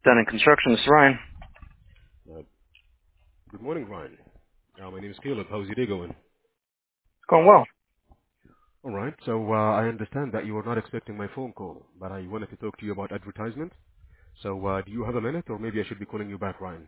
Done in construction, this is Ryan. Uh, Good morning, Ryan. My name is Caleb. How's your day going? It's going well. All right. So I understand that you were not expecting my phone call, but I wanted to talk to you about advertisement. So do you have a minute, or maybe I should be calling you back, Ryan?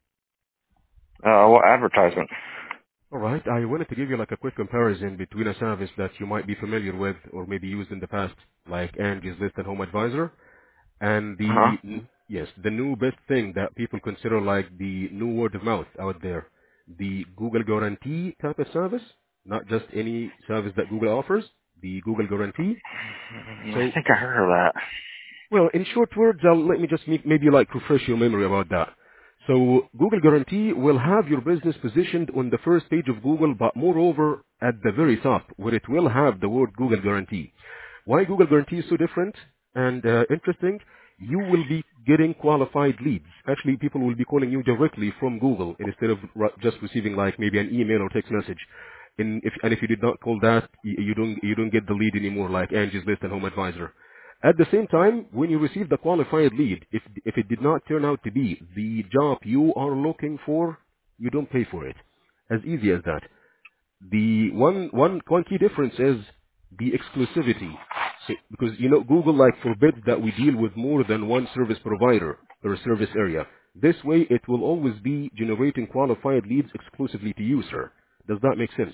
What advertisement? All right. I wanted to give you like a quick comparison between a service that you might be familiar with or maybe used in the past, like Angie's List and Home Advisor, and Uh-huh. the new best thing that people consider like the new word of mouth out there, the Google Guarantee type of service, not just any service that Google offers, the Google Guarantee. I So think I heard of that. well, in short words, let me just maybe like refresh your memory about that. So Google Guarantee will have your business positioned on the first page of Google, but moreover at the very top, where it will have the word Google Guarantee. Why Google Guarantee is so different and interesting? You will be getting qualified leads. Actually, people will be calling you directly from Google instead of just receiving like maybe an email or text message. And if you did not call that, you don't get the lead anymore, like Angie's List and Home Advisor. At the same time, when you receive the qualified lead, if it did not turn out to be the job you are looking for, you don't pay for it. As easy as that. The one key difference is the exclusivity. So, because Google like forbids that we deal with more than one service provider or a service area. This way, it will always be generating qualified leads exclusively to you, sir. Does that make sense?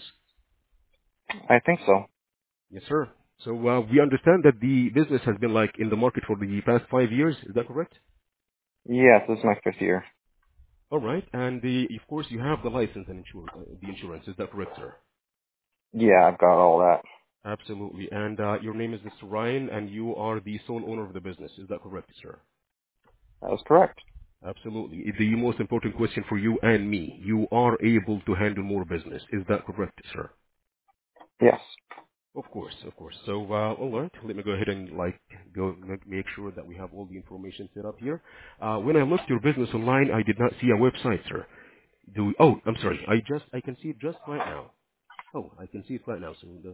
I think so. Yes, sir. So we understand that the business has been like in the market for the past 5 years. Is that correct? Yes, this is my fifth year. All right. And of course, you have the license and the insurance. Is that correct, sir? Yeah, I've got all that. Absolutely. And your name is Mr. Ryan, and you are the sole owner of the business. Is that correct, sir? That was correct. Absolutely. The most important question for you and me, you are able to handle more business. Is that correct, sir? Yes. Of course, of course. So, all right, let me go ahead and like make sure that we have all the information set up here. When I looked your business online, I did not see a website, sir. Oh, I'm sorry. I can see it just right now. Oh, I can see it right now. So the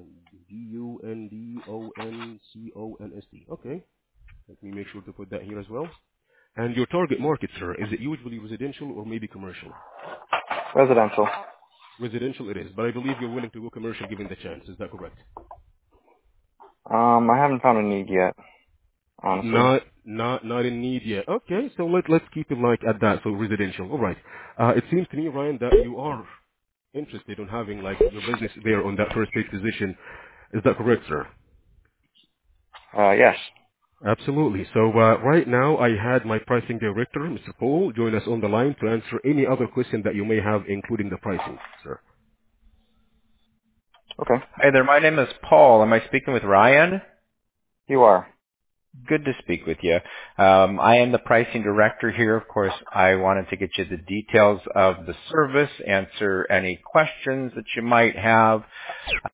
Gundonconst. Okay. Let me make sure to put that here as well. And your target market, sir, is it usually residential or maybe commercial? Residential. Residential it is, but I believe you're willing to go commercial given the chance. Is that correct? I haven't found a need yet, honestly. Not in need yet. Okay, so let's keep it like at that. So residential. All right. It seems to me, Ryan, that you are interested in having like your business there on that first page position. Is that correct, sir? Yes. Absolutely. So right now I had my pricing director, Mr. Paul, join us on the line to answer any other question that you may have, including the pricing, sir. Okay. Hi there, my name is Paul. Am I speaking with Ryan? You are. Good to speak with you. I am the pricing director here. Of course, I wanted to get you the details of the service, answer any questions that you might have.